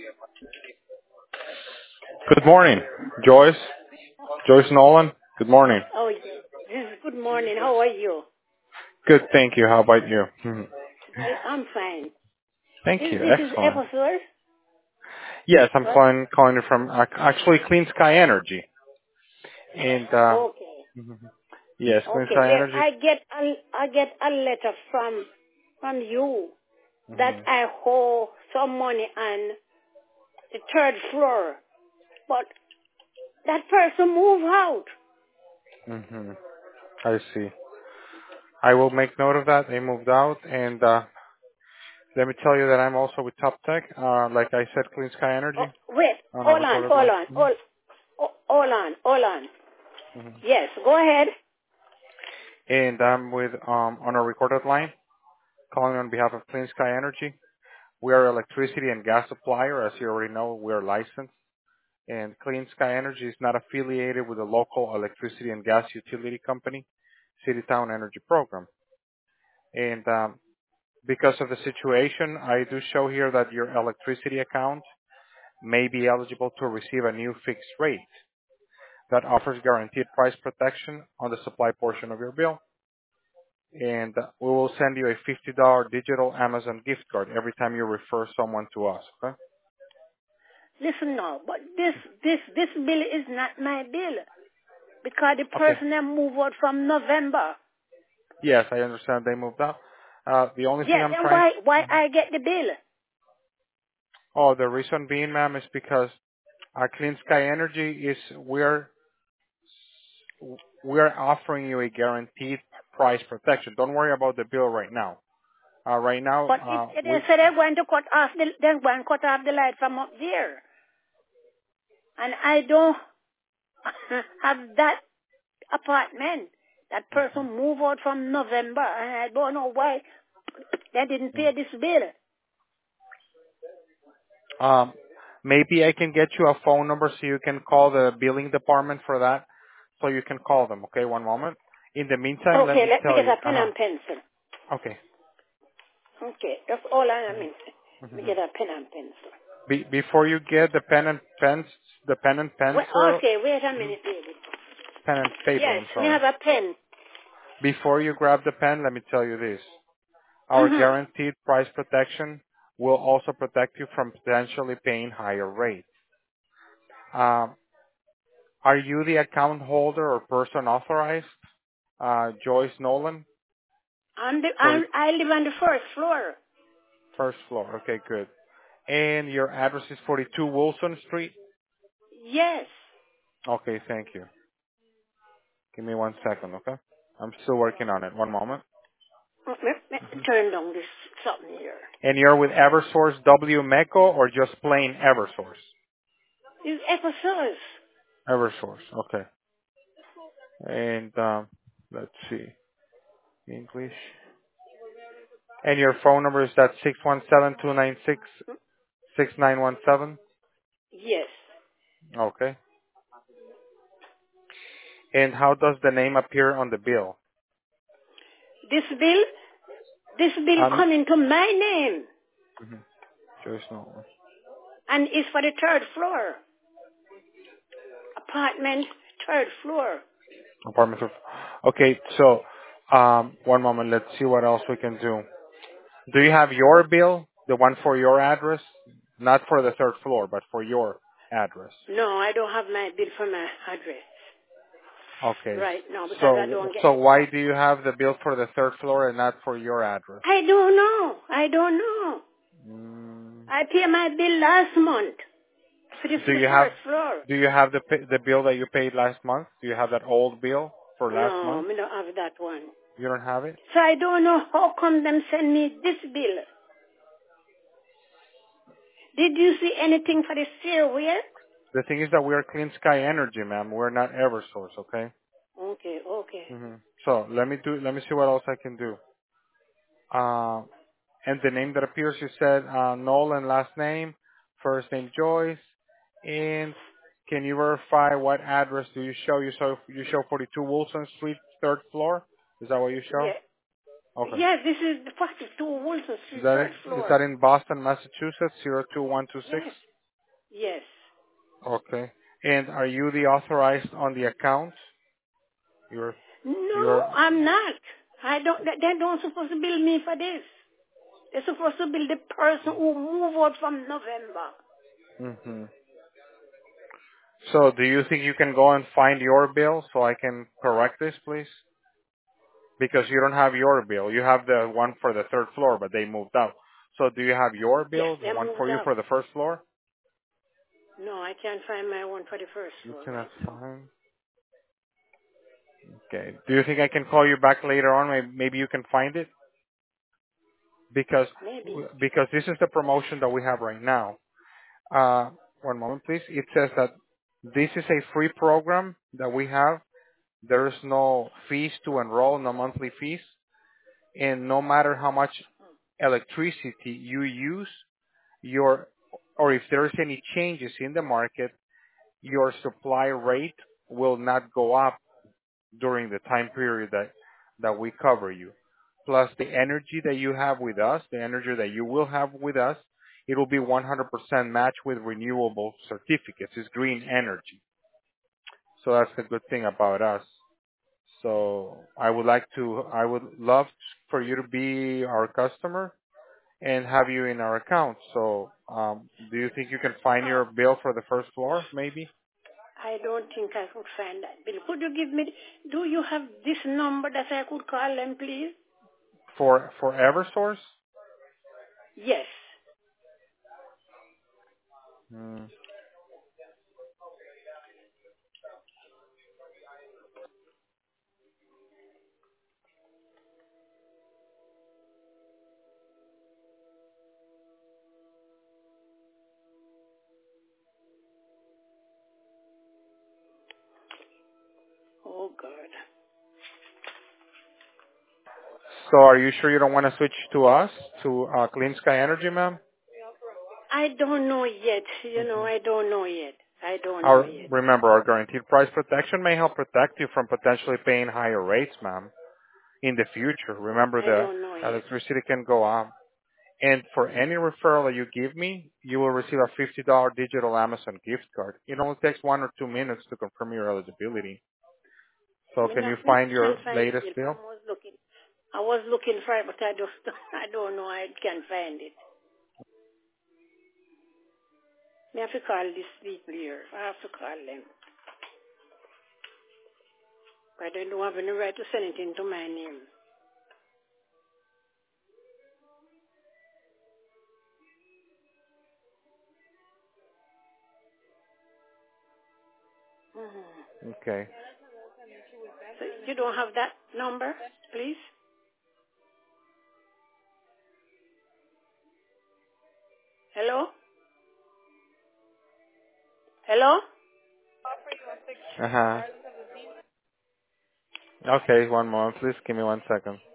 Good morning, Joyce. Joyce Nolan. Good morning. Oh, yes. Good morning. How are you? Good, thank you. How about you? Mhm. Well, I'm fine. Thank you. This is Excellent. Eversource? Yes, I'm What? calling you from actually Clean Sky Energy. And Okay. mhm. Yes, Clean Okay. Sky Well, Energy. I get a letter from you that Hmm. I owe some money on the third floor, but that person moved out. Hmm. I see. I will make note of that. They moved out, and let me tell you that I'm also with Top Tech. Like I said, Clean Sky Oh, Energy wait. on a Hold on. recorded Hold line. on. Hold on. Hold on. Hmm. Yes. Go ahead. And I'm with on a recorded line, calling on behalf of Clean Sky Energy. We are electricity and gas supplier. As you already know, we are licensed. And Clean Sky Energy is not affiliated with a local electricity and gas utility company, City Town Energy Program. And because of the situation, I do show here that your electricity account may be eligible to receive a new fixed rate that offers guaranteed price protection on the supply portion of your bill. And we will send you a $50 digital Amazon gift card every time you refer someone to us. Okay? Listen now, but this bill is not my bill because the Okay. person that moved out from November. Yes, I understand they moved out. The only thing Yes, I'm and trying. why I get the bill? Oh, the reason being, ma'am, is because Clean Sky Energy is we're offering you a guaranteed price protection. Don't worry about the bill right now. Right now, But they said they're going to cut off the light from up there, and I don't have that apartment. That person moved out from November, and I don't know why they didn't pay this bill. um, maybe I can get you a phone number so you can call the billing department for that. So you can call them. Okay, one moment. In the meantime, let Okay, me let me tell get you. a pen and pencil. Okay. Okay, that's all I mean. Let me Mhm. get a pen and pencil. Before you get the pen and Well, pencil, okay, wait a mhm, minute, baby. pen and paper. Yes, I'm me sorry. have a pen. Before you grab the pen, let me tell you this. Our Mm-hmm. guaranteed price protection will also protect you from potentially paying higher rates. Um, are you the account holder or person authorized? Joyce Nolan? For I live on the first floor. first floor. Okay, good. And your address is 42 Wilson Street? Yes. Okay, thank you. Give me 1 second, okay? I'm still working on it. One moment. Let me turn down this something here. And you're with Eversource WMECO or just plain Eversource? It's episodes. Eversource, okay. And let's see. English. And your phone number is that 617-296-6917? Yes. Okay. And how does the name appear on the bill? This bill, this bill Um, come into my name, mhm. Joyce Nolan. and it's for the third floor. Apartment, third floor. Apartment of, okay, so one moment. Let's see what else we can do. Do you have your bill, the one for your address? Not for the third floor, but for your address. No, I don't have my bill for my address Okay. right now because I So don't get so it. why do you have the bill for the third floor and not for your address? I don't know. I don't know. Mm. I paid my bill last month for Do the you have first floor. the bill that you paid last month? Do you have that old bill for last No, month? me don't have that one. You don't have it? So I don't know how come them send me this bill. Did you see anything for the stairway? The thing is that we are Clean Sky Energy, ma'am. We're not EverSource, okay? Okay, okay. So let me see what else I can do. Uh, and the name that appears, you said Nolan last name, first name Joyce, and can you verify what address do you show? You show 42 Wilson Street, third floor. Is that what you show? Yeah. Okay. Yes, this is the 42 Wilson Is Street, that third it? Is floor. that in Boston, Massachusetts, 02126? Yes. Yes. Okay. And are you the authorized on the account? You're, No, you're, I'm not. I don't. They don't supposed to bill me for this. They're supposed to bill the person who moved out from November. hmm So do you think you can go and find your bill so I can correct this, please? Because you don't have your bill. You have the one for the third floor, but they moved out. So do you have your Yes, bill, the they one for moved you out. for the first floor? No, I can't find my one for the first You floor cannot right now. find. Okay. Do you think I can call you back later on? Maybe you can find it? Because Maybe. because this is the promotion that we have right now. One moment, please. It says that this is a free program that we have. There is no fees to enroll, no monthly fees, and no matter how much electricity you use, your or if there is any changes in the market, your supply rate will not go up during the time period that we cover you. Plus the energy that you have with us, the energy that you will have with us, it will be 100% matched with renewable certificates. It's green energy. So that's the good thing about us. So I would love for you to be our customer and have you in our account. So do you think you can find Oh, your bill for the first floor, maybe? I don't think I could find that bill. Could you give me? Do you have this number that I could call them, please? For Eversource? Yes. Hmm. Oh God. So are you sure you don't want to switch to us, to Clean Sky Energy, ma'am? I don't know yet. Hmm. I don't know yet. I don't know yet. Remember, our guaranteed price protection may help protect you from potentially paying higher rates, ma'am, in the future. Remember, I the don't know yet. electricity can go up. And for any referral that you give me, you will receive a $50 digital Amazon gift card. It only takes 1 or 2 minutes to confirm your eligibility. So can you Me find can't your find the latest bill. bill? I was looking for it, but I just I don't know. I can't find it. Me have to call this people here. I have to call them. But I don't have any right to send it into my name. Hmm. Okay. So you don't have that number, please? Hello? Hello? Uh-huh. Okay, one moment, please. Give me 1 second.